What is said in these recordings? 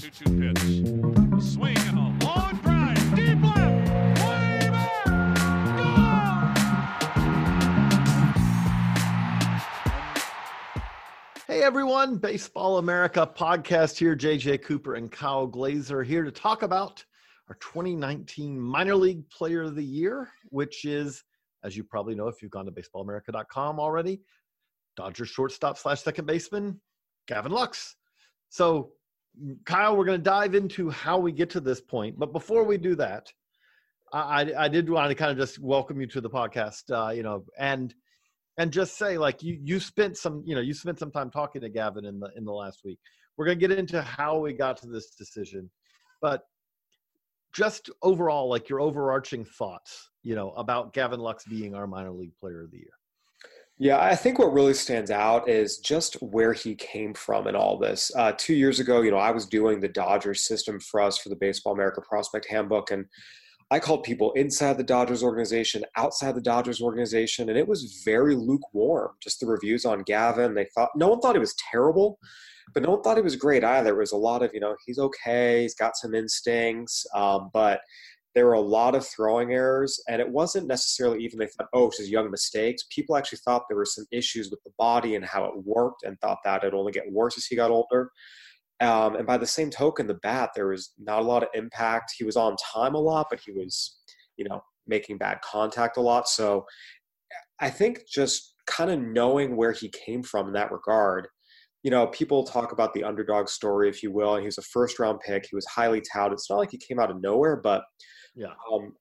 2-2 pitch. A swing and a long drive. Deep left. Way back. Gone! Hey everyone, Baseball America podcast here. JJ Cooper and Kyle Glazer here to talk about our 2019 Minor League Player of the Year, which is, as you probably know if you've gone to baseballamerica.com already, Dodgers shortstop / second baseman, Gavin Lux. So, Kyle, we're going to dive into how we get to this point. But before we do that, I did want to kind of just welcome you to the podcast, and just say, like, you spent some time talking to Gavin in the last week. We're going to get into how we got to this decision, but just overall, like, your overarching thoughts, about Gavin Lux being our Minor League Player of the Year. Yeah, I think what really stands out is just where he came from in all this. 2 years ago, I was doing the Dodgers system for us for the Baseball America Prospect Handbook, and I called people inside the Dodgers organization, outside the Dodgers organization, and it was very lukewarm, just the reviews on Gavin. No one thought he was terrible, but no one thought he was great either. It was a lot of, he's okay, he's got some instincts, but there were a lot of throwing errors, and it wasn't necessarily even they thought, oh, it's just young mistakes. People actually thought there were some issues with the body and how it worked, and thought that it'd only get worse as he got older. And by the same token, the bat, there was not a lot of impact. He was on time a lot, but he was, making bad contact a lot. So I think just kind of knowing where he came from in that regard, people talk about the underdog story, if you will, and he was a first-round pick. He was highly touted. It's not like he came out of nowhere, but yeah,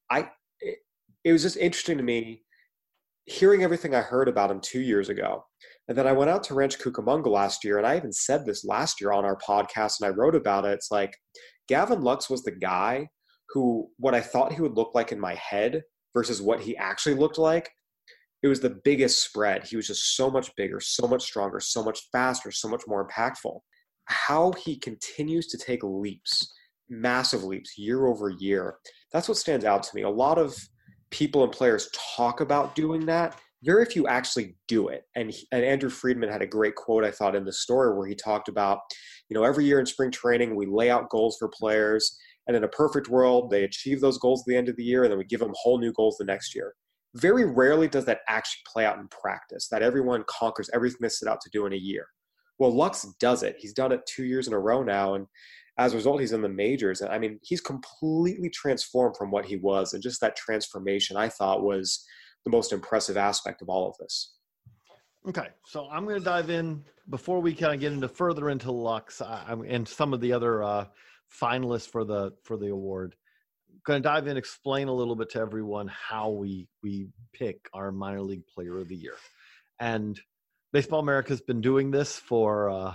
it was just interesting to me hearing everything I heard about him 2 years ago. And then I went out to Ranch Cucamonga last year, and I even said this last year on our podcast, and I wrote about it. It's like Gavin Lux was the guy who, what I thought he would look like in my head versus what he actually looked like, it was the biggest spread. He was just so much bigger, so much stronger, so much faster, so much more impactful. How he continues to take leaps, massive leaps, year over year, that's what stands out to me. A lot of people and players talk about doing that. Very few actually do it. And Andrew Friedman had a great quote, I thought, in the story where he talked about, every year in spring training, we lay out goals for players. And in a perfect world, they achieve those goals at the end of the year, and then we give them whole new goals the next year. Very rarely does that actually play out in practice, that everyone conquers everything they set out to do in a year. Well, Lux does it. He's done it 2 years in a row now, and as a result, he's in the majors. I mean, he's completely transformed from what he was, and just that transformation, I thought, was the most impressive aspect of all of this. Okay, so I'm going to dive in before we kind of get further into Lux and some of the other finalists for the award. Going to dive in, explain a little bit to everyone how we pick our Minor League Player of the Year. And Baseball America has been doing this for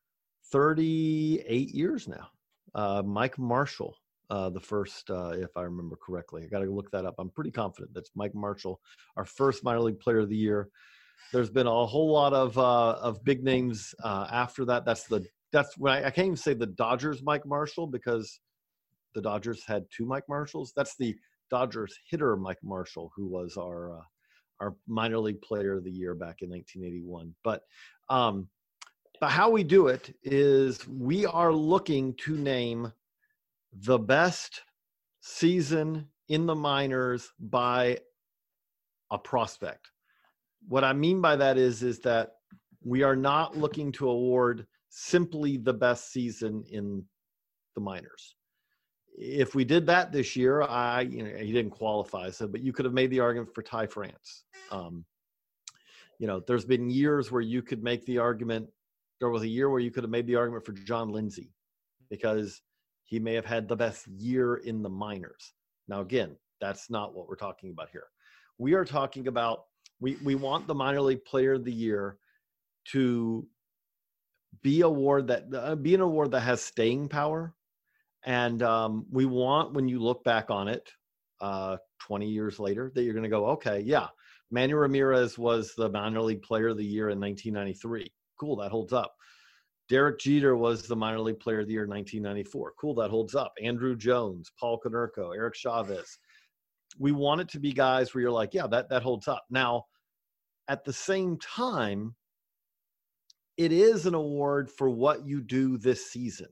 38 years now. Mike Marshall, the first, if I remember correctly. I got to look that up. I'm pretty confident that's Mike Marshall, our first Minor League Player of the Year. There's been a whole lot of big names after that. That's when I can't even say the Dodgers Mike Marshall, because the Dodgers had two Mike Marshalls. That's the Dodgers hitter Mike Marshall, who was our Minor League Player of the Year back in 1981. But how we do it is we are looking to name the best season in the minors by a prospect. What I mean by that is that we are not looking to award simply the best season in the minors. If we did that this year, he didn't qualify, but you could have made the argument for Ty France. There's been years where you could make the argument. There was a year where you could have made the argument for John Lindsay, because he may have had the best year in the minors. Now, again, that's not what we're talking about here. We are talking about, we want the Minor League Player of the Year to be an award that has staying power. And we want, when you look back on it 20 years later, that you're going to go, okay, yeah, Manny Ramirez was the Minor League Player of the Year in 1993. Cool, that holds up. Derek Jeter was the Minor League Player of the Year in 1994. Cool, that holds up. Andrew Jones, Paul Konerko, Eric Chavez. We want it to be guys where you're like, yeah, that holds up. Now, at the same time, it is an award for what you do this season.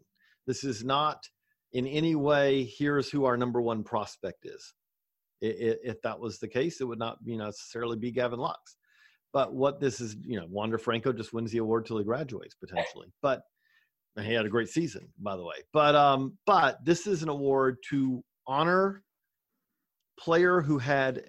This is not in any way, here's who our number one prospect is. If that was the case, it would not necessarily be Gavin Lux. But what this is, Wander Franco just wins the award till he graduates potentially. But he had a great season, by the way. But this is an award to honor player who had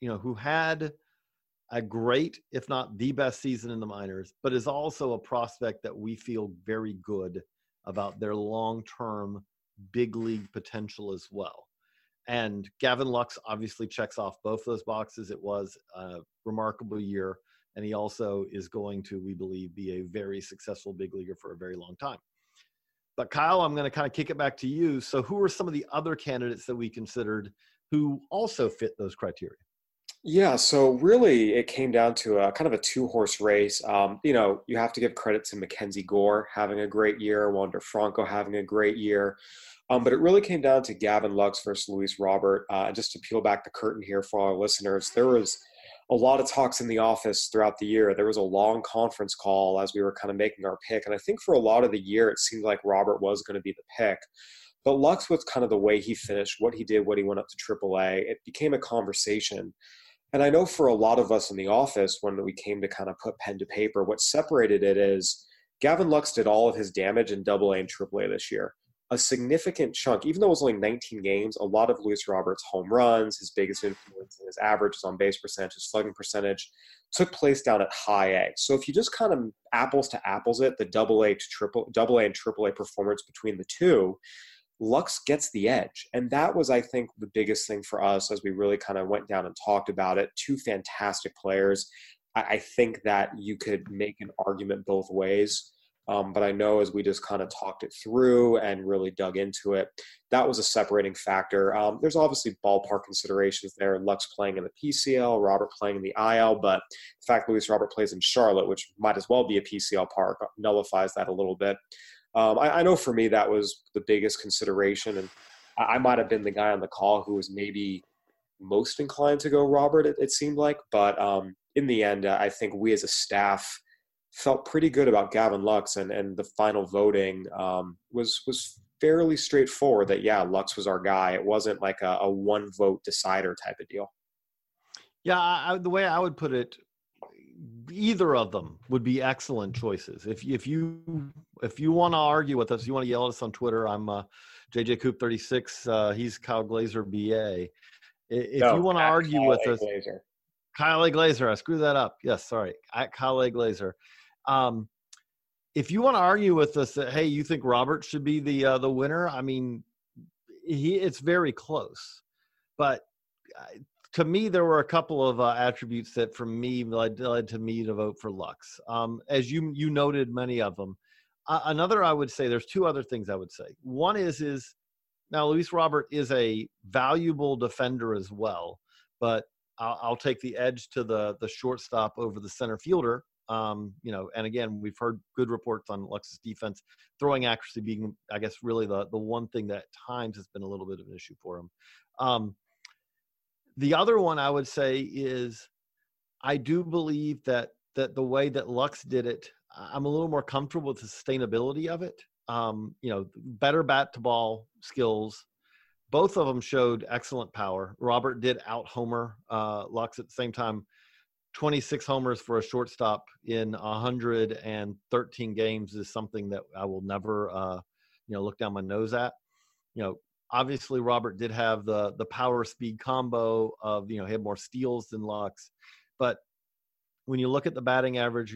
a great, if not the best season in the minors, but is also a prospect that we feel very good about their long-term big league potential as well. And Gavin Lux obviously checks off both those boxes. It was a remarkable year, and he also is going to, we believe, be a very successful big leaguer for a very long time. But Kyle, I'm going to kind of kick it back to you. So who are some of the other candidates that we considered who also fit those criteria? Yeah, so really it came down to a kind of a two-horse race. You have to give credit to Mackenzie Gore having a great year, Wander Franco having a great year. But it really came down to Gavin Lux versus Luis Robert. Just to peel back the curtain here for our listeners, there was a lot of talks in the office throughout the year. There was a long conference call as we were kind of making our pick. And I think for a lot of the year, it seemed like Robert was going to be the pick. But Lux, with kind of the way he finished, what he did, what he went up to AAA, it became a conversation. And I know for a lot of us in the office, when we came to kind of put pen to paper, what separated it is Gavin Lux did all of his damage in AA and AAA this year. A significant chunk, even though it was only 19 games, a lot of Luis Roberts' home runs, his biggest influence in his average, his on-base percentage, his slugging percentage, took place down at high A. So if you just kind of apples to apples it, the AA and AAA performance between the two, Lux gets the edge. And that was, I think, the biggest thing for us as we really kind of went down and talked about it. Two fantastic players. I think that you could make an argument both ways. But I know as we just kind of talked it through and really dug into it, that was a separating factor. There's obviously ballpark considerations there. Lux playing in the PCL, Robert playing in the IL, but the fact Luis Robert plays in Charlotte, which might as well be a PCL park, nullifies that a little bit. I know for me that was the biggest consideration, and I might have been the guy on the call who was maybe most inclined to go Robert, it seemed like. But in the end, I think we as a staff felt pretty good about Gavin Lux, and the final voting was fairly straightforward that, yeah, Lux was our guy. It wasn't like a one-vote decider type of deal. Yeah, the way I would put it, either of them would be excellent choices. If you want to argue with us, you want to yell at us on Twitter. I'm JJ Coop 36. He's Kyle Glazer BA. If you want to argue Kyle with A. us, Glazer. Kyle A. Glazer. I screwed that up. Yes, sorry. At Kyle A. Glazer. If you want to argue with us that, hey, you think Robert should be the winner, I mean, it's very close. But to me, there were a couple of attributes that, for me, led to me to vote for Lux. As you noted, many of them. Another, I would say, there's two other things I would say. One is now Luis Robert is a valuable defender as well, but I'll take the edge to the shortstop over the center fielder. And again, we've heard good reports on Lux's defense, throwing accuracy being, I guess, really the one thing that at times has been a little bit of an issue for him. The other one I would say is I do believe that the way that Lux did it, I'm a little more comfortable with the sustainability of it. Better bat to ball skills. Both of them showed excellent power. Robert did out homer Lux at the same time. 26 homers for a shortstop in 113 games is something that I will never, look down my nose at. Obviously Robert did have the power speed combo of, he had more steals than Lux, but when you look at the batting average,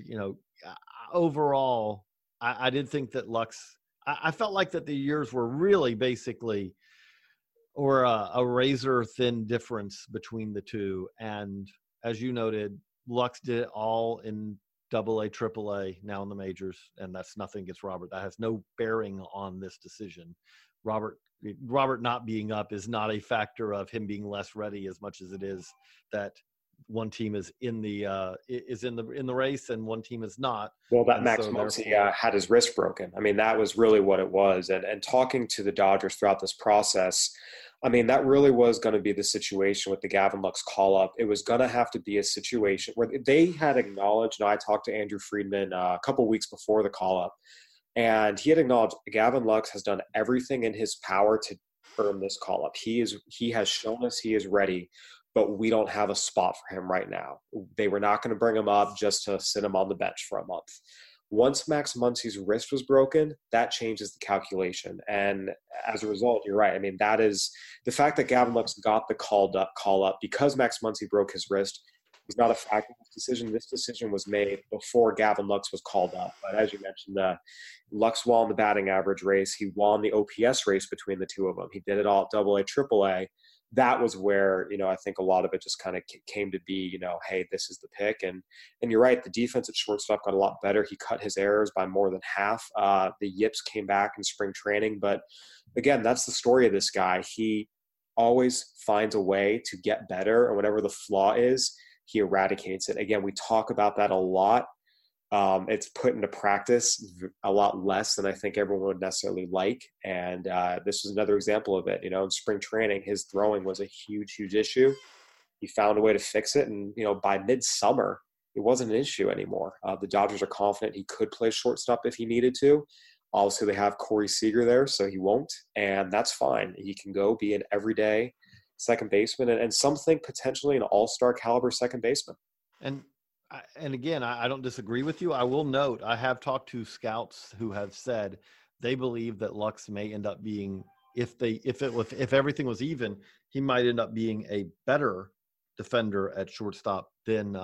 overall, I did think that Lux, I felt like that the years were really basically, or a razor thin difference between the two. And as you noted, Lux did it all in AA, AAA, now in the majors, and that's nothing against Robert. That has no bearing on this decision. Robert not being up is not a factor of him being less ready as much as it is that one team is in the race and one team is not. Well, that Max Muncy had his wrist broken. I mean, that was really what it was. And talking to the Dodgers throughout this process, I mean, that really was going to be the situation with the Gavin Lux call-up. It was going to have to be a situation where they had acknowledged, I talked to Andrew Friedman a couple weeks before the call-up, And he had acknowledged Gavin Lux has done everything in his power to earn this call up. He has shown us he is ready, but we don't have a spot for him right now. They were not going to bring him up just to sit him on the bench for a month. Once Max Muncy's wrist was broken, that changes the calculation. And as a result, you're right. I mean, that is the fact that Gavin Lux got the call up because Max Muncy broke his wrist was not a factor in this decision. This decision was made before Gavin Lux was called up. But as you mentioned, Lux won the batting average race. He won the OPS race between the two of them. He did it all at AA, AAA. That was where, I think a lot of it just kind of came to be, hey, this is the pick. And you're right, the defense at shortstop got a lot better. He cut his errors by more than half. The yips came back in spring training. But again, that's the story of this guy. He always finds a way to get better, and whatever the flaw is, he eradicates it. Again, we talk about that a lot. It's put into practice a lot less than I think everyone would necessarily like. And this is another example of it. In spring training, his throwing was a huge, huge issue. He found a way to fix it. And, by midsummer, it wasn't an issue anymore. The Dodgers are confident he could play shortstop if he needed to. Obviously, they have Corey Seager there, so he won't. And that's fine. He can go be an everyday second baseman and some think potentially an all-star caliber second baseman. And again, I don't disagree with you. I will note I have talked to scouts who have said they believe that Lux may end up being, if everything was even, he might end up being a better defender at shortstop than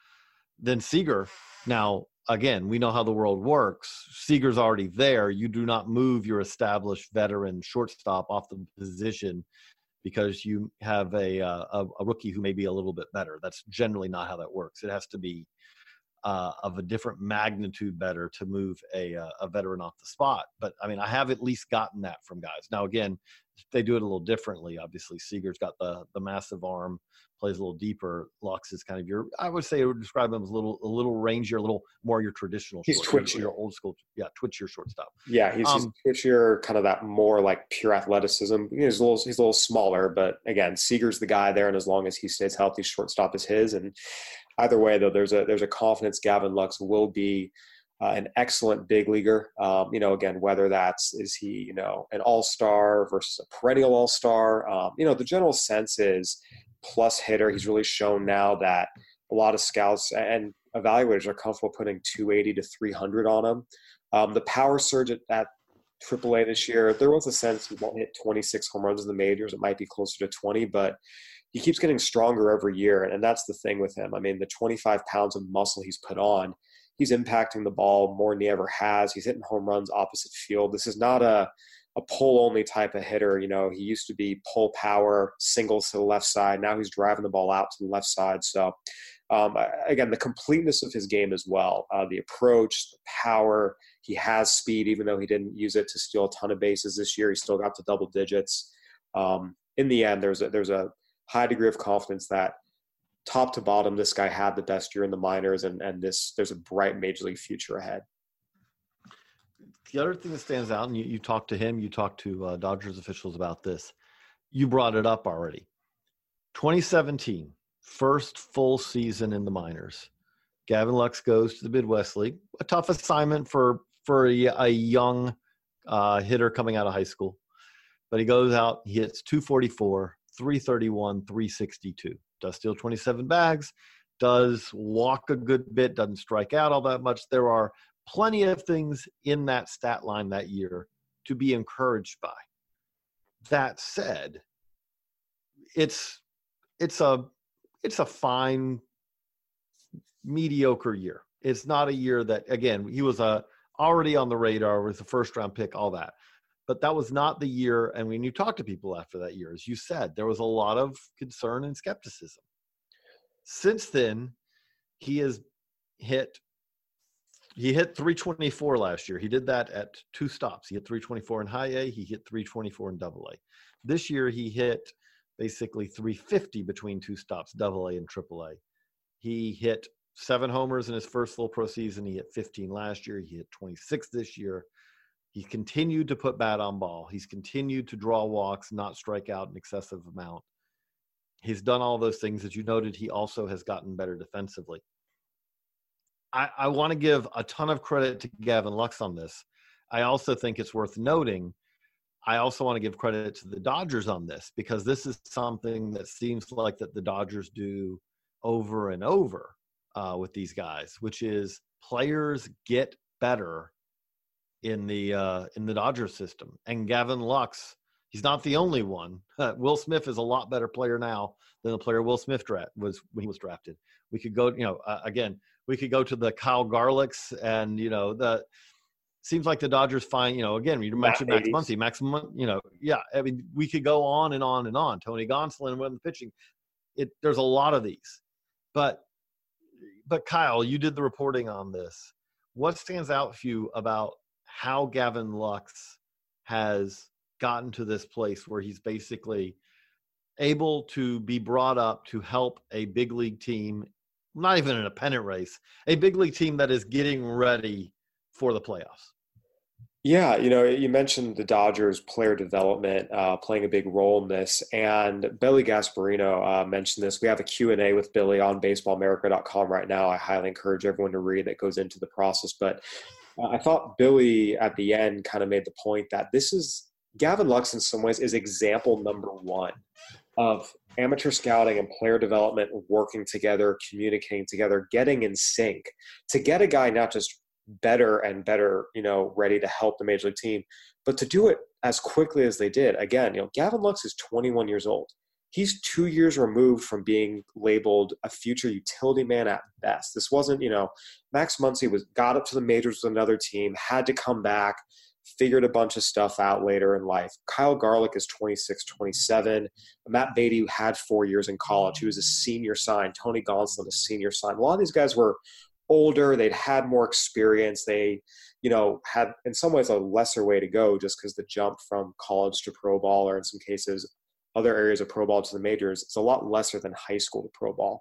Seager. Now, again, we know how the world works. Seager's already there. You do not move your established veteran shortstop off the position because you have a rookie who may be a little bit better. That's generally not how that works. It has to be of a different magnitude better to move a veteran off the spot. But, I mean, I have at least gotten that from guys. Now, again, they do it a little differently. Obviously, Seager's got the massive arm, plays a little deeper. Lux is kind of I would say I would describe him as a little rangier, a little more your traditional he's twitchier. Your old school, twitchier shortstop. Yeah, he's twitchier, kind of that more like pure athleticism. He's a little smaller, but again, Seager's the guy there, and as long as he stays healthy, shortstop is his. And either way, though, there's a confidence Gavin Lux will be an excellent big leaguer. Again, whether is he an all-star versus a perennial all-star. The general sense is plus hitter. He's really shown now that a lot of scouts and evaluators are comfortable putting 280 to 300 on him. The power surge at AAA this year, there was a sense he won't hit 26 home runs in the majors. It might be closer to 20, but he keeps getting stronger every year. And that's the thing with him. I mean, the 25 pounds of muscle he's put on, he's impacting the ball more than he ever has. He's hitting home runs opposite field. This is not a pull-only type of hitter. He used to be pull power, singles to the left side. Now he's driving the ball out to the left side. So, again, the completeness of his game as well, the approach, the power. He has speed, even though he didn't use it to steal a ton of bases this year. He still got to double digits. In the end, there's a high degree of confidence that top to bottom, this guy had the best year in the minors, and there's a bright major league future ahead. The other thing that stands out, and you talked to him, you talked to Dodgers officials about this. You brought it up already. 2017, first full season in the minors. Gavin Lux goes to the Midwest League. A tough assignment for a young hitter coming out of high school. But he goes out, he hits 244, 331, 362. Does steal 27 bags, does walk a good bit, doesn't strike out all that much. There are plenty of things in that stat line that year to be encouraged by. That said, it's a fine, mediocre year. It's not a year that, again, he was already on the radar, was the first round pick, all that. But that was not the year. And when you talk to people after that year, as you said, there was a lot of concern and skepticism. Since then, he hit 324 last year. He did that at 2 stops. He hit 324 in high A. He hit 324 in double A. This year, he hit basically 350 between 2 stops, double A and triple A. He hit 7 homers in his first full pro season. He hit 15 last year. He hit 26 this year. He continued to put bat on ball. He's continued to draw walks, not strike out an excessive amount. He's done all those things. As you noted, he also has gotten better defensively. I want to give a ton of credit to Gavin Lux on this. I also think it's worth noting, I also want to give credit to the Dodgers on this, because this is something that seems like that the Dodgers do over and over with these guys, which is players get better in the Dodgers system. And Gavin Lux, he's not the only one. Will Smith is a lot better player now than the player Will Smith was when he was drafted. We could go, again, we could go to the Kyle Garlicks, and the seems like the Dodgers find, again, you mentioned Max Muncy, yeah. I mean, we could go on and on and on. Tony Gonsolin when the pitching, there's a lot of these, but Kyle, you did the reporting on this. What stands out for you about how Gavin Lux has gotten to this place where he's basically able to be brought up to help a big league team, not even in a pennant race, a big league team that is getting ready for the playoffs? Yeah, you mentioned the Dodgers player development playing a big role in this, and Billy Gasparino mentioned this. We have a Q&A with Billy on baseballamerica.com right now. I highly encourage everyone to read that goes into the process. But I thought Billy at the end kind of made the point that this is Gavin Lux in some ways is example number one of amateur scouting and player development working together, communicating together, getting in sync to get a guy not just better and better, ready to help the major league team, but to do it as quickly as they did. Again, Gavin Lux is 21 years old. He's 2 years removed from being labeled a future utility man at best. This wasn't, Max Muncy got up to the majors with another team, had to come back, figured a bunch of stuff out later in life. Kyle Garlick is 26, 27. Matt Beatty had 4 years in college. He was a senior sign. Tony Gonsolin, a senior sign. A lot of these guys were older. They'd had more experience. They, had in some ways a lesser way to go just because the jump from college to pro ball, or in some cases other areas of pro ball to the majors, is a lot lesser than high school to pro ball.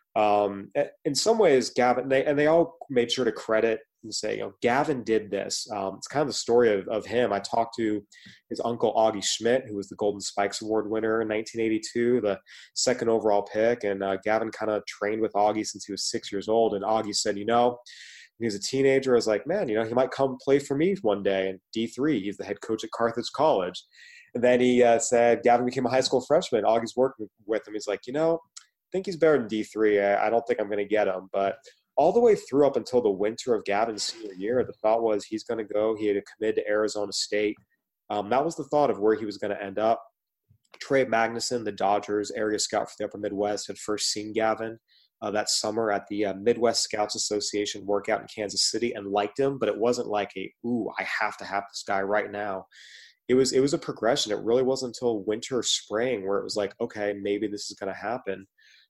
In some ways, Gavin, they all made sure to credit and say, Gavin did this. It's kind of the story of him. I talked to his uncle, Augie Schmidt, who was the Golden Spikes Award winner in 1982, the second overall pick. And Gavin kind of trained with Augie since he was 6 years old. And Augie said, when he was a teenager, I was like, man, he might come play for me one day in D3. He's the head coach at Carthage College. And then he said, Gavin became a high school freshman. Augie's working with him. He's like, I think he's better than D3. I don't think I'm going to get him. But all the way through up until the winter of Gavin's senior year, the thought was he's going to go. He had committed to Arizona State. That was the thought of where he was going to end up. Trey Magnuson, the Dodgers area scout for the Upper Midwest, had first seen Gavin that summer at the Midwest Scouts Association workout in Kansas City and liked him, but it wasn't like I have to have this guy right now. It was a progression. It really wasn't until winter or spring where it was like, okay, maybe this is going to happen.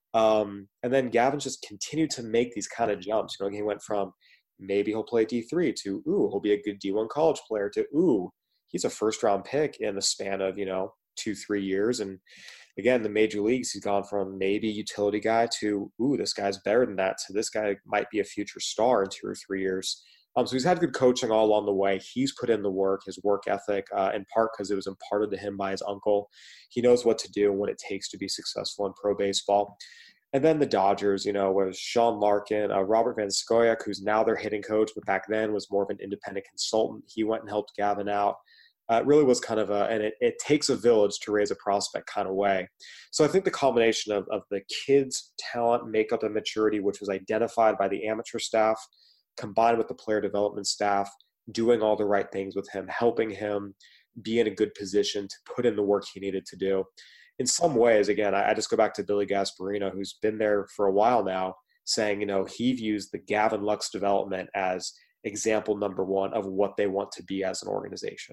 And then Gavin just continued to make these kind of jumps. He went from maybe he'll play D3 to, he'll be a good D1 college player to, he's a first round pick in the span of, 2-3 years. And again, the major leagues, he's gone from maybe utility guy to, this guy's better than that. So this guy might be a future star in 2 or 3 years. So he's had good coaching all along the way. He's put in the work, his work ethic, in part because it was imparted to him by his uncle. He knows what to do and what it takes to be successful in pro baseball. And then the Dodgers, was Sean Larkin, Robert Van Scoyoc, who's now their hitting coach, but back then was more of an independent consultant. He went and helped Gavin out. It really was kind of and it takes a village to raise a prospect kind of way. So I think the combination of the kids' talent, makeup, and maturity, which was identified by the amateur staff, combined with the player development staff, doing all the right things with him, helping him be in a good position to put in the work he needed to do. In some ways, again, I just go back to Billy Gasparino, who's been there for a while now, saying, he views the Gavin Lux development as example number one of what they want to be as an organization.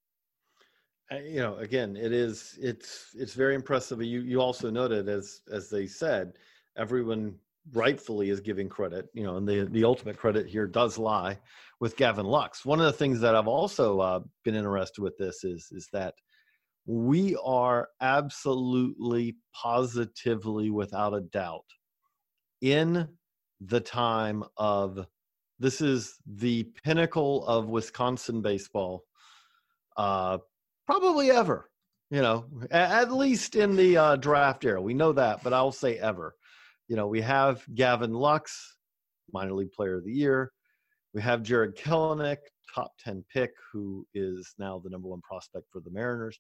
Again, it's very impressive. You also noted, as they said, everyone rightfully is giving credit, and the ultimate credit here does lie with Gavin Lux. One of the things that I've also been interested with this is that we are absolutely, positively, without a doubt, in the time of, this is the pinnacle of Wisconsin baseball, probably ever, at least in the draft era. We know that, but I'll say ever. We have Gavin Lux, minor league player of the year. We have Jared Kelenic, top 10 pick, who is now the number 1 prospect for the Mariners.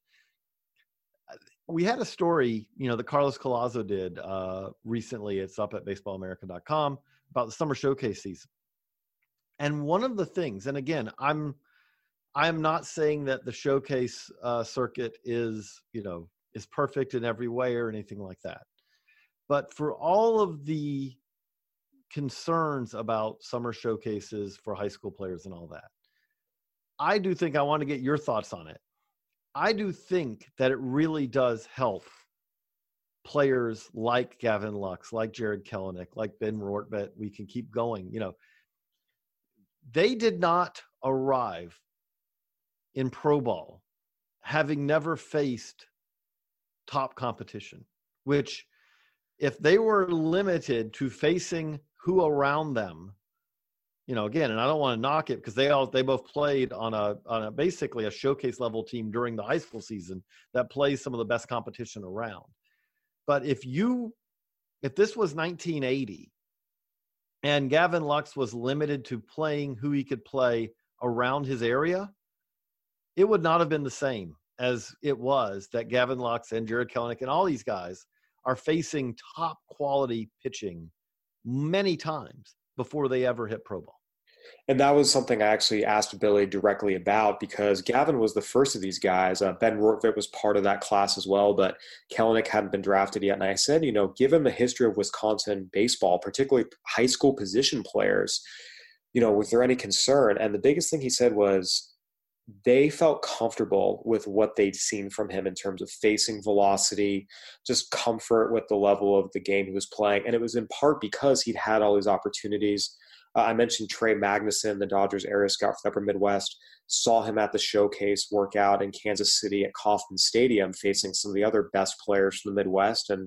We had a story, that Carlos Collazo did recently. It's up at baseballamerica.com about the summer showcase season. And one of the things, and again, I'm not saying that the showcase circuit is perfect in every way or anything like that. But for all of the concerns about summer showcases for high school players and all that, I do think I want to get your thoughts on it. I do think that it really does help players like Gavin Lux, like Jarred Kelenic, like Ben Rortvedt. We can keep going. They did not arrive in pro ball having never faced top competition, which if they were limited to facing who around them, again, and I don't want to knock it because they both played on a basically a showcase level team during the high school season that plays some of the best competition around. But if this was 1980 and Gavin Lux was limited to playing who he could play around his area, it would not have been the same as it was that Gavin Lux and Jarred Kelenic and all these guys are facing top quality pitching many times before they ever hit pro ball. And that was something I actually asked Billy directly about, because Gavin was the first of these guys. Ben Rortvedt was part of that class as well, but Kelenic hadn't been drafted yet. And I said, given the history of Wisconsin baseball, particularly high school position players, was there any concern? And the biggest thing he said was they felt comfortable with what they'd seen from him in terms of facing velocity, just comfort with the level of the game he was playing. And it was in part because he'd had all these opportunities. I mentioned Trey Magnuson, the Dodgers area scout for the Upper Midwest, saw him at the showcase workout in Kansas City at Kauffman Stadium facing some of the other best players from the Midwest. And,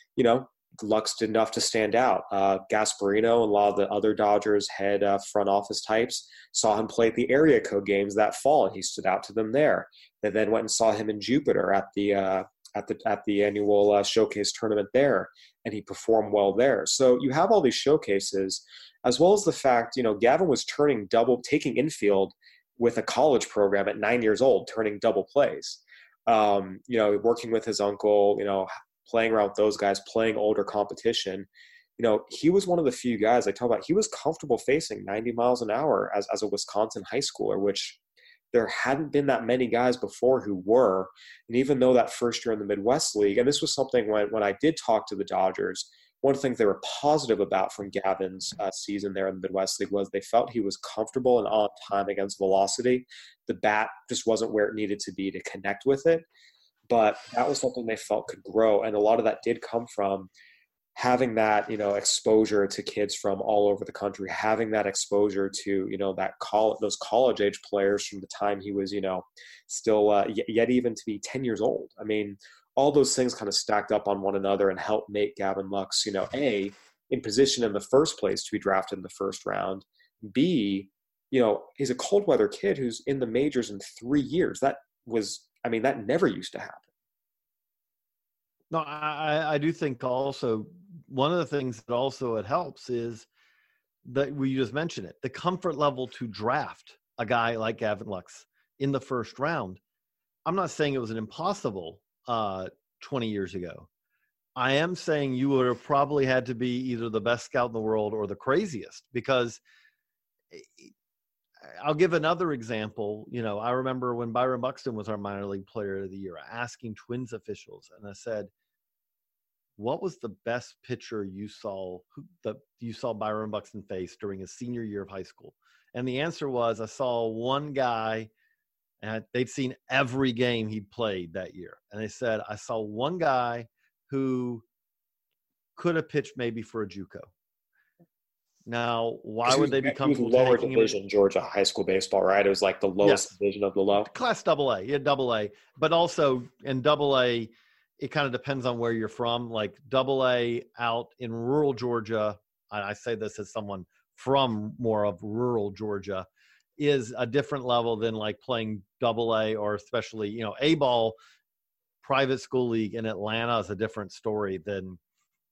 Lux did enough to stand out. Gasparino and a lot of the other Dodgers head front office types saw him play at the area code games that fall, and he stood out to them there. They then went and saw him in Jupiter at the annual showcase tournament there, and he performed well there. So you have all these showcases, as well as the fact, Gavin was taking infield with a college program at 9 years old, turning double plays. Working with his uncle, playing around with those guys, playing older competition. He was one of the few guys I talk about. He was comfortable facing 90 miles an hour as a Wisconsin high schooler, which there hadn't been that many guys before who were. And even though that first year in the Midwest League, and this was something when I did talk to the Dodgers, one of the things they were positive about from Gavin's season there in the Midwest League was they felt he was comfortable and on time against velocity. The bat just wasn't where it needed to be to connect with it. But that was something they felt could grow. And a lot of that did come from having that, exposure to kids from all over the country, having that exposure to, those college age players from the time he was, still yet even to be 10 years old. I mean, all those things kind of stacked up on one another and helped make Gavin Lux, A, in position in the first place to be drafted in the first round. B, he's a cold weather kid who's in the majors in 3 years. That never used to happen. No, I do think also one of the things that also it helps is that we just mentioned it, the comfort level to draft a guy like Gavin Lux in the first round. I'm not saying it was an impossible 20 years ago. I am saying you would have probably had to be either the best scout in the world or the craziest, because I'll give another example. I remember when Byron Buxton was our minor league player of the year, asking Twins officials, and I said, what was the best pitcher you saw Byron Buxton face during his senior year of high school? And the answer was, I saw one guy, and they'd seen every game he'd played that year. And they said, I saw one guy who could have pitched maybe for a JUCO. Now, why would they be comfortable lower taking division him? Georgia high school baseball, right? It was like the lowest division of the low. Class AA. Yeah, AA. But also in AA, it kind of depends on where you're from. Like AA out in rural Georgia, I say this as someone from more of rural Georgia, is a different level than like playing AA or especially, A-ball private school league in Atlanta is a different story than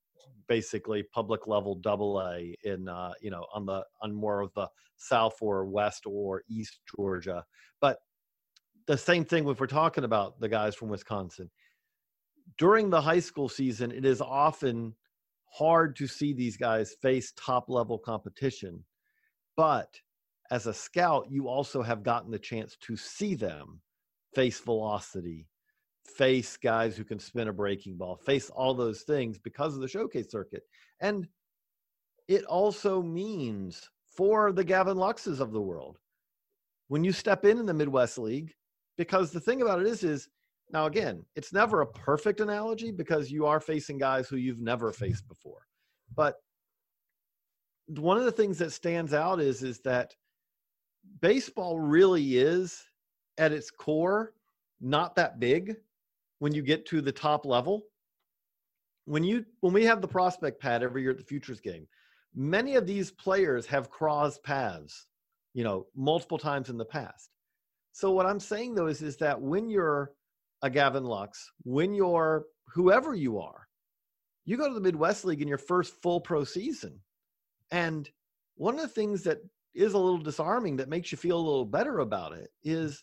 basically public level AA in, on more of the South or West or East Georgia. But the same thing if we're talking about the guys from Wisconsin. During the high school season, it is often hard to see these guys face top level competition. But as a scout, you also have gotten the chance to see them face velocity, face guys who can spin a breaking ball, face all those things because of the showcase circuit. And it also means for the Gavin Luxes of the world, when you step in the Midwest League, because the thing about it is now, again, it's never a perfect analogy because you are facing guys who you've never faced before. But one of the things that stands out is that baseball really is, at its core, not that big when you get to the top level. When we have the prospect pad every year at the Futures game, many of these players have crossed paths, multiple times in the past. So what I'm saying though is that when you're a Gavin Lux, when you're whoever you are, you go to the Midwest League in your first full pro season. And one of the things that is a little disarming that makes you feel a little better about it is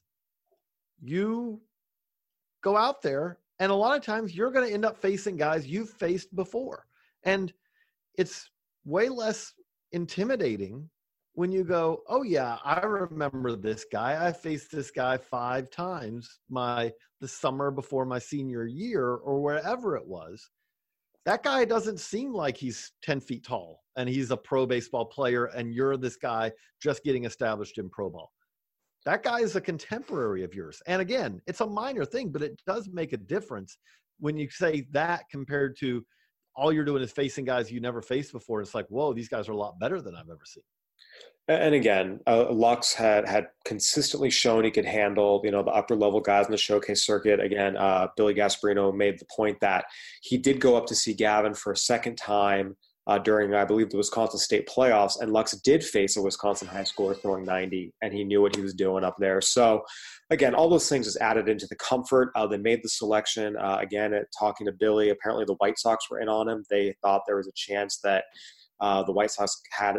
you go out there and a lot of times you're going to end up facing guys you've faced before. And it's way less intimidating when you go, oh yeah, I remember this guy. I faced this guy 5 times the summer before my senior year or wherever it was. That guy doesn't seem like he's 10 feet tall and he's a pro baseball player and you're this guy just getting established in pro ball. That guy is a contemporary of yours. And again, it's a minor thing, but it does make a difference when you say that compared to all you're doing is facing guys you never faced before. It's like, whoa, these guys are a lot better than I've ever seen. And again, Lux had consistently shown he could handle, the upper level guys in the showcase circuit. Again, Billy Gasparino made the point that he did go up to see Gavin for a second time during, I believe, the Wisconsin State playoffs, and Lux did face a Wisconsin high schooler throwing 90, and he knew what he was doing up there. So, again, all those things is added into the comfort. They made the selection. Again, talking to Billy, apparently the White Sox were in on him. They thought there was a chance that the White Sox had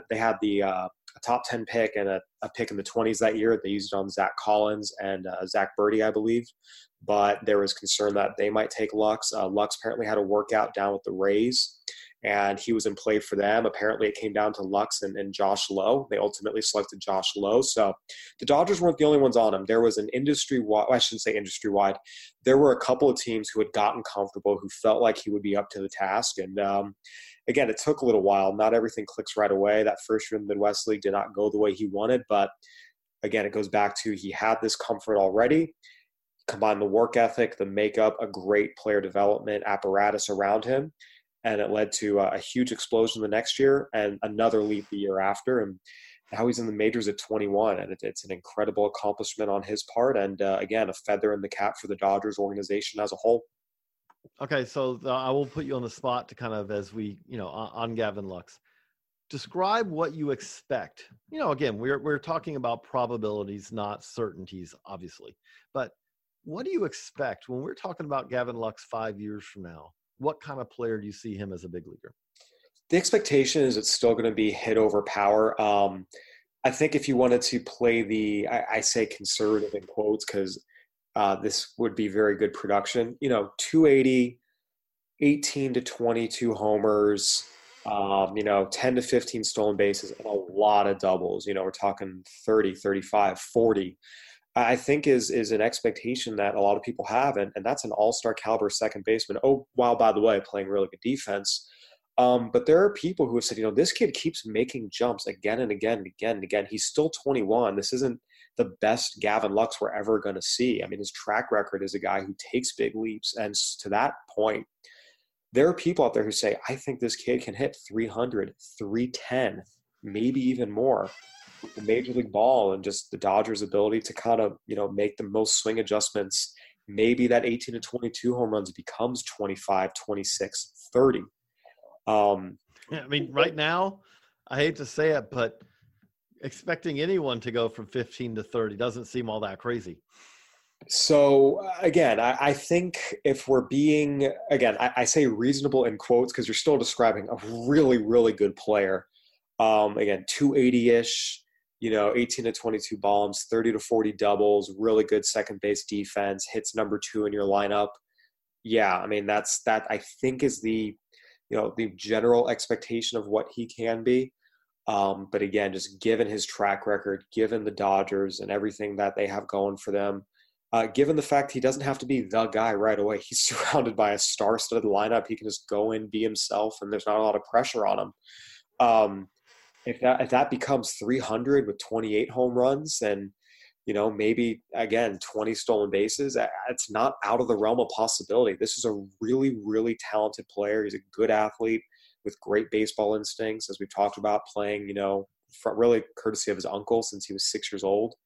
a top 10 pick and a pick in the 20s that year. They used it on Zach Collins and Zach Birdie, I believe. But there was concern that they might take Lux. Lux apparently had a workout down with the Rays, and he was in play for them. Apparently it came down to Lux and Josh Lowe. They ultimately selected Josh Lowe. So the Dodgers weren't the only ones on him. There was an industry-wide, I shouldn't say industry-wide. There were a couple of teams who had gotten comfortable, who felt like he would be up to the task. And again, it took a little while. Not everything clicks right away. That first year in the Midwest League did not go the way he wanted. But again, it goes back to he had this comfort already. Combine the work ethic, the makeup, a great player development apparatus around him. And it led to a huge explosion the next year and another leap the year after. And now he's in the majors at 21. And it's an incredible accomplishment on his part. And again, a feather in the cap for the Dodgers organization as a whole. Okay, so I will put you on the spot to kind of, as we, on Gavin Lux, describe what you expect. Again, we're talking about probabilities, not certainties, obviously. But what do you expect when we're talking about Gavin Lux 5 years from now? What kind of player do you see him as a big leaguer? The expectation is it's still going to be hit over power. I think if you wanted to play I say conservative in quotes because this would be very good production. 280, 18 to 22 homers, 10 to 15 stolen bases, and a lot of doubles. We're talking 30, 35, 40. I think is an expectation that a lot of people have, and that's an all-star caliber second baseman. Oh, wow, by the way, playing really good defense. But there are people who have said, this kid keeps making jumps again and again and again and again. He's still 21. This isn't the best Gavin Lux we're ever going to see. I mean, his track record is a guy who takes big leaps. And to that point, there are people out there who say, I think this kid can hit 300, 310, maybe even more. The Major League Ball and just the Dodgers' ability to kind of, make the most swing adjustments. Maybe that 18 to 22 home runs becomes 25, 26, 30. Right now, I hate to say it, but expecting anyone to go from 15 to 30 doesn't seem all that crazy. So again, I think if we're being, again, I say reasonable in quotes because you're still describing a really, really good player. Again, 280-ish, 18 to 22 bombs, 30 to 40 doubles, really good second base defense, hits number 2 in your lineup. Yeah, I mean, that I think is the general expectation of what he can be. But again, just given his track record, given the Dodgers and everything that they have going for them, given the fact he doesn't have to be the guy right away, he's surrounded by a star-studded lineup. He can just go in, be himself, and there's not a lot of pressure on him. If that becomes 300 with 28 home runs and maybe again 20 stolen bases, it's not out of the realm of possibility. This is a really, really talented player. He's a good athlete with great baseball instincts, as we've talked about, playing really courtesy of his uncle since he was 6 years old.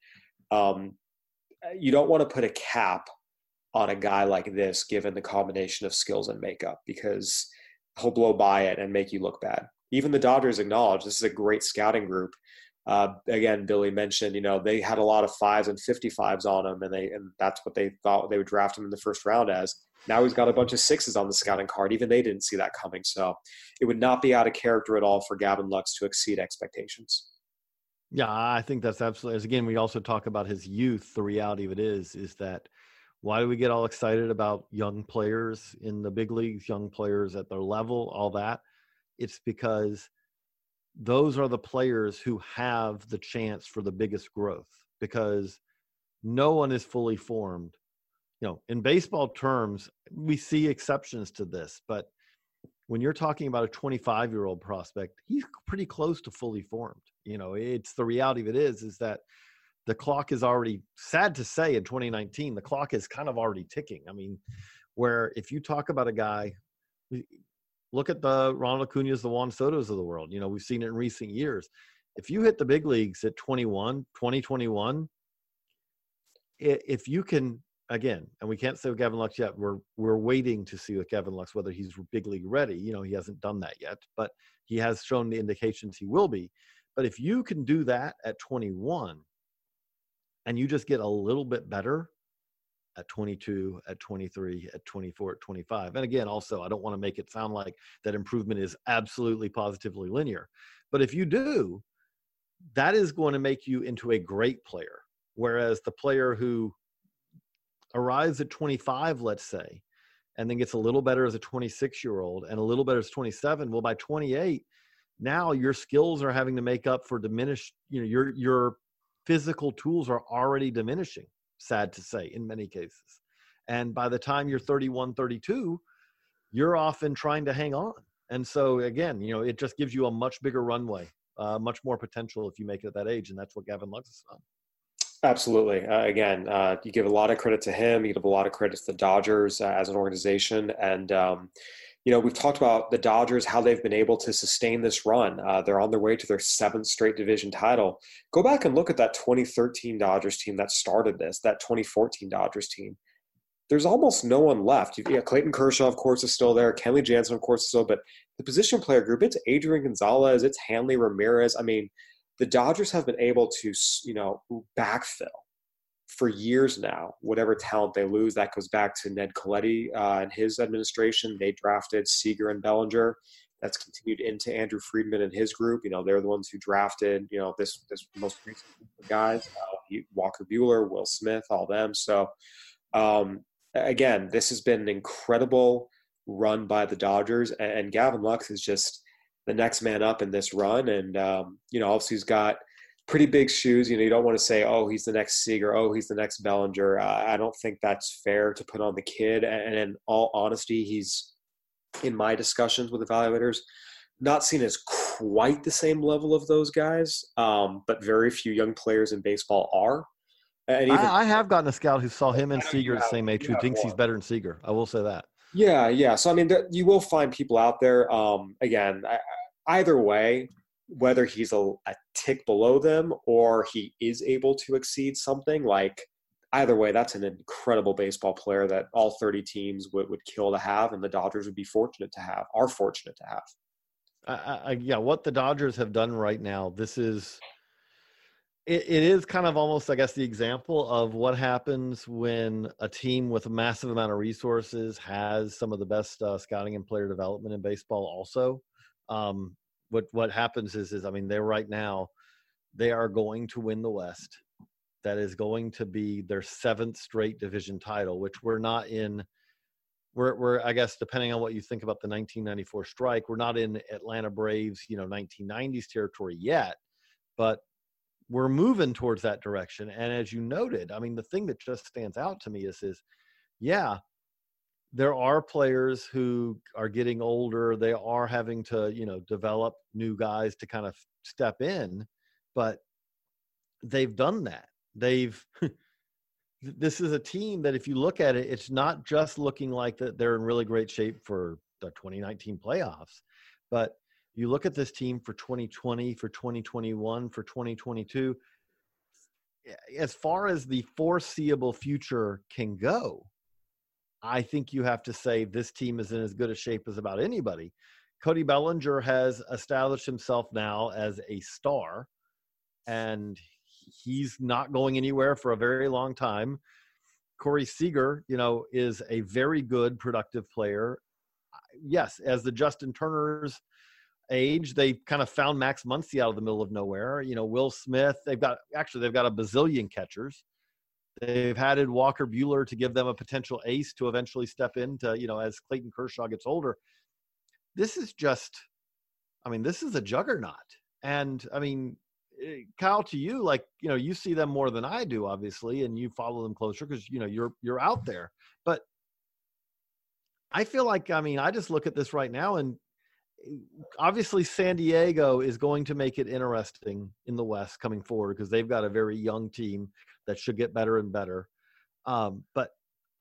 You don't want to put a cap on a guy like this given the combination of skills and makeup, because he'll blow by it and make you look bad. Even the Dodgers acknowledge this is a great scouting group. Again, Billy mentioned, they had a lot of 5s and 55s on him, and that's what they thought they would draft him in the first round as. Now he's got a bunch of 6s on the scouting card. Even they didn't see that coming. So it would not be out of character at all for Gavin Lux to exceed expectations. Yeah, I think that's absolutely. As again, we also talk about his youth. The reality of it is that why do we get all excited about young players in the big leagues, young players at their level, all that? It's because those are the players who have the chance for the biggest growth, because no one is fully formed. In baseball terms, we see exceptions to this, but when you're talking about a 25-year-old prospect, he's pretty close to fully formed. It's the reality of it is that the clock is already, sad to say, in 2019, the clock is kind of already ticking. I mean, where if you talk about a guy, look at the Ronald Acuñas, the Juan Sotos of the world. We've seen it in recent years. If you hit the big leagues at 2021, if you can, again, and we can't say with Gavin Lux yet, we're waiting to see with Gavin Lux whether he's big league ready. He hasn't done that yet, but he has shown the indications he will be. But if you can do that at 21 and you just get a little bit better at 22, at 23, at 24, at 25. And again, also, I don't want to make it sound like that improvement is absolutely positively linear. But if you do, that is going to make you into a great player. Whereas the player who arrives at 25, let's say, and then gets a little better as a 26-year-old and a little better as 27, well, by 28, now your skills are having to make up for diminished, your physical tools are already diminishing, sad to say, in many cases. And by the time you're 31, 32, you're often trying to hang on. And so, again, it just gives you a much bigger runway, much more potential if you make it at that age. And that's what Gavin Lux has done. Absolutely. Again, you give a lot of credit to him. You give a lot of credit to the Dodgers as an organization. And, we've talked about the Dodgers, how they've been able to sustain this run. They're on their way to their 7th straight division title. Go back and look at that 2013 Dodgers team that started this, that 2014 Dodgers team. There's almost no one left. Clayton Kershaw, of course, is still there. Kenley Jansen, of course, is still. But the position player group, it's Adrian Gonzalez, it's Hanley Ramirez. I mean, the Dodgers have been able to, backfill for years now, whatever talent they lose. That goes back to Ned Colletti and his administration. They drafted Seager and Bellinger. That's continued into Andrew Friedman and his group. They're the ones who drafted, this most recent group of guys, Walker Buehler, Will Smith, all them. So, again, this has been an incredible run by the Dodgers, and Gavin Lux is just the next man up in this run. And, obviously he's got pretty big shoes. You don't want to say, oh, he's the next Seager, oh, he's the next Bellinger. I don't think that's fair to put on the kid. And in all honesty, he's, in my discussions with evaluators, not seen as quite the same level of those guys, but very few young players in baseball are. And even, I have gotten a scout who saw him and Seager the same age, who thinks he's better than Seager. I will say that. Yeah. So, I mean, you will find people out there. Again, either way, whether he's a tick below them or he is able to exceed something, like either way, that's an incredible baseball player that all 30 teams would kill to have, and the Dodgers would be fortunate to have, are fortunate to have. What the Dodgers have done right now, this is it is kind of almost, I guess, the example of what happens when a team with a massive amount of resources has some of the best scouting and player development in baseball also. What happens is, I mean, they're right now, they are going to win the West. That is going to be their 7th straight division title, which we're not in. We're I guess, depending on what you think about the 1994 strike, we're not in Atlanta Braves, 1990s territory yet, but we're moving towards that direction. And as you noted, I mean, the thing that just stands out to me is yeah, there are players who are getting older. They are having to, develop new guys to kind of step in, but they've done that. This is a team that if you look at it, it's not just looking like that they're in really great shape for the 2019 playoffs, but you look at this team for 2020, for 2021, for 2022, as far as the foreseeable future can go, I think you have to say this team is in as good a shape as about anybody. Cody Bellinger has established himself now as a star, and he's not going anywhere for a very long time. Corey Seager, is a very good, productive player. Yes, as the Justin Turners age, they kind of found Max Muncy out of the middle of nowhere. Will Smith, they've got a bazillion catchers. They've added Walker Buehler to give them a potential ace to eventually step into, as Clayton Kershaw gets older. This is this is a juggernaut. And I mean, Kyle, to you, you see them more than I do, obviously, and you follow them closer because, you're out there. But I feel like, I just look at this right now, and obviously San Diego is going to make it interesting in the West coming forward because they've got a very young team that should get better and better. But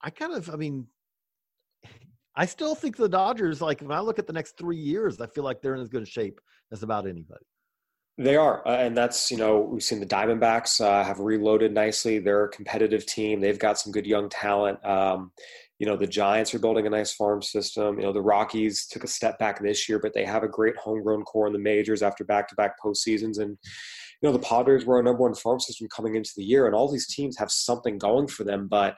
I still think the Dodgers, when I look at the next 3 years, I feel like they're in as good a shape as about anybody. They are. And that's, we've seen the Diamondbacks have reloaded nicely. They're a competitive team. They've got some good young talent. The Giants are building a nice farm system. The Rockies took a step back this year, but they have a great homegrown core in the majors after back-to-back postseasons. And, the Padres were a number one farm system coming into the year, and all these teams have something going for them. But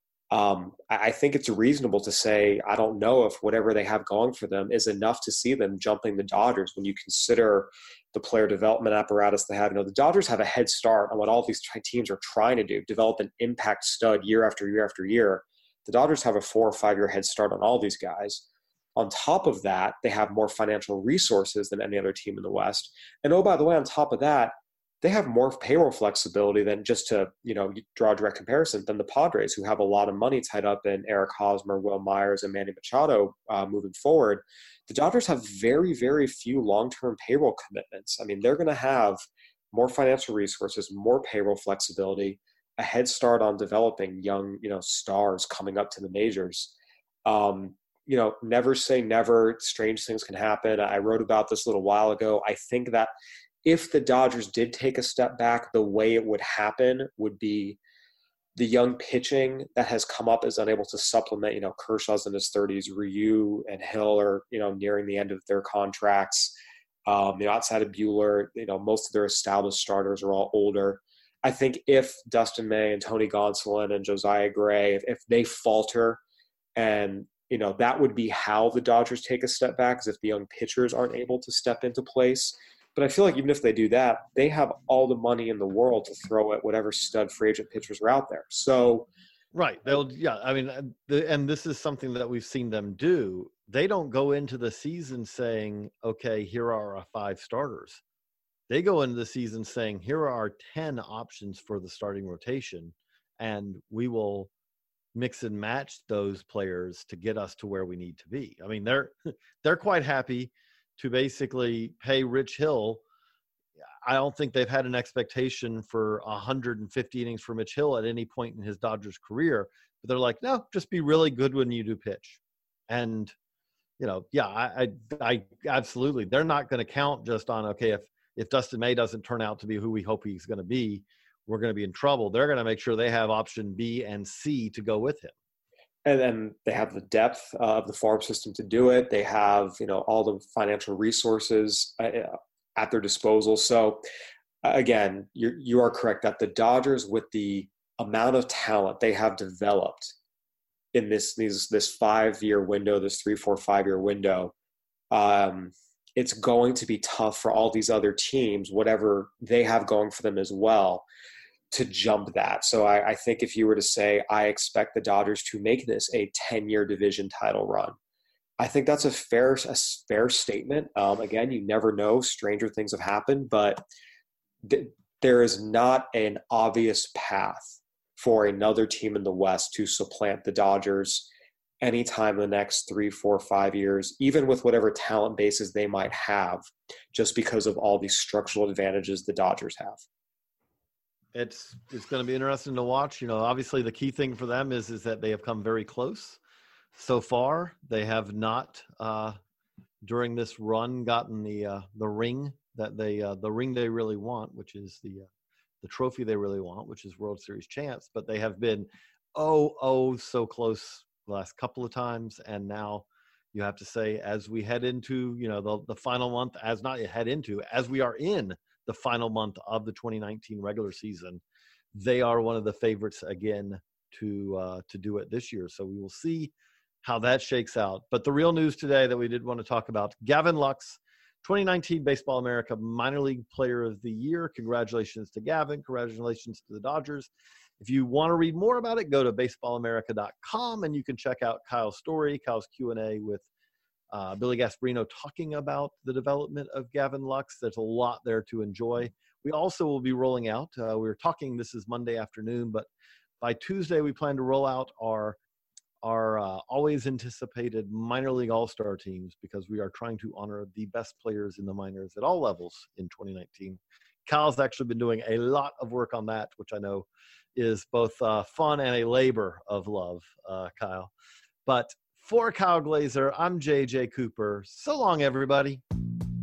I think it's reasonable to say, I don't know if whatever they have going for them is enough to see them jumping the Dodgers when you consider the player development apparatus they have. The Dodgers have a head start on what all these teams are trying to do, develop an impact stud year after year after year. The Dodgers have a 4 or 5 year head start on all these guys. On top of that, they have more financial resources than any other team in the West. And oh, by the way, on top of that, they have more payroll flexibility than, just to draw a direct comparison, than the Padres, who have a lot of money tied up in Eric Hosmer, Will Myers, and Manny Machado moving forward. The Dodgers have very, very few long-term payroll commitments. They're going to have more financial resources, more payroll flexibility, a head start on developing young, stars coming up to the majors. Never say never. Strange things can happen. I wrote about this a little while ago. I think that if the Dodgers did take a step back, the way it would happen would be the young pitching that has come up is unable to supplement. Kershaw's in his 30s, Ryu and Hill are, nearing the end of their contracts. Outside of Buehler, most of their established starters are all older. I think if Dustin May and Tony Gonsolin and Josiah Gray, if they falter, and that would be how the Dodgers take a step back, is if the young pitchers aren't able to step into place. But I feel like even if they do that, they have all the money in the world to throw at whatever stud free agent pitchers are out there. So, right. And this is something that we've seen them do. They don't go into the season saying, okay, here are our 5 starters. They go into the season saying, here are our 10 options for the starting rotation, and we will mix and match those players to get us to where we need to be. They're quite happy to basically pay Rich Hill. I don't think they've had an expectation for 150 innings for Mitch Hill at any point in his Dodgers career, but they're like, no, just be really good when you do pitch. And, I absolutely, they're not going to count just on, okay, if Dustin May doesn't turn out to be who we hope he's going to be, we're going to be in trouble. They're going to make sure they have option B and C to go with him. And then they have the depth of the farm system to do it. They have, all the financial resources at their disposal. So again, you are correct that the Dodgers, with the amount of talent they have developed in this 5-year window, this 3, 4, 5-year window, it's going to be tough for all these other teams, whatever they have going for them as well, to jump that. So I think if you were to say, I expect the Dodgers to make this a 10-year division title run, I think that's a fair statement. Again, you never know. Stranger things have happened, but there is not an obvious path for another team in the West to supplant the Dodgers anytime in the next 3, 4, 5 years, even with whatever talent bases they might have, just because of all these structural advantages the Dodgers have. It's going to be interesting to watch. Obviously the key thing for them is that they have come very close so far. They have not during this run gotten the ring that the ring they really want, which is the trophy they really want, which is World Series champs. But they have been so close the last couple of times, and now you have to say, as we head into the final month, as we are in the final month of the 2019 regular season, they are one of the favorites again to do it this year. So we will see how that shakes out. But the real news today that we did want to talk about, Gavin Lux, 2019 Baseball America Minor League Player of the Year. Congratulations to Gavin. Congratulations to the Dodgers. If you want to read more about it, go to baseballamerica.com, and you can check out Kyle's story, Kyle's Q&A with Billy Gasparino talking about the development of Gavin Lux. There's a lot there to enjoy. We also will be rolling out, we were talking, this is Monday afternoon, but by Tuesday we plan to roll out our always anticipated minor league all-star teams, because we are trying to honor the best players in the minors at all levels in 2019. Kyle's actually been doing a lot of work on that, which I know is both fun and a labor of love, Kyle. But for Kyle Glaser, I'm JJ Cooper. So long, everybody.